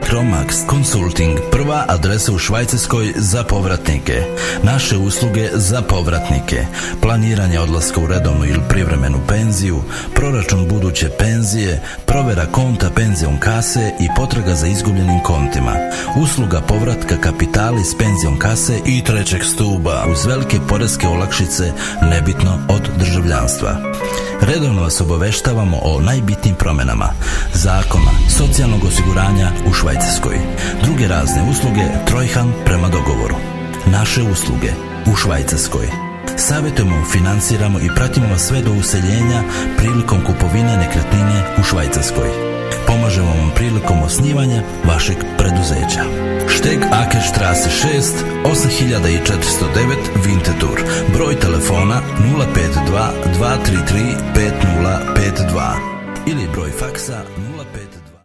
Cromax Consulting, prva adresa u Švajcarskoj za povratnike. Naše usluge za povratnike: planiranje odlaska u redovnu ili privremenu penziju, proračun buduće penzije, provjera konta penzijom kase i potraga za izgubljenim kontima, usluga povratka kapitala iz penzijom kase i trećeg stuba uz velike poreske olakšice nebitno od državljanstva. Redovno vas obaveštavamo o najbitnijim promjenama zakona, socijalnog osiguranja u Švajcarskoj. Druge razne usluge Trojhan prema dogovoru. Naše usluge u Švajcarskoj. Savjetujemo, financiramo i pratimo vas sve do useljenja prilikom kupovine nekretnine u Švajcarskoj. Pomažemo vam prilikom osnivanja vašeg preduzeća. Šteg Akerstrasse 6, 8409 Winterthur. Broj telefona 052 233 5052 ili broj faksa 0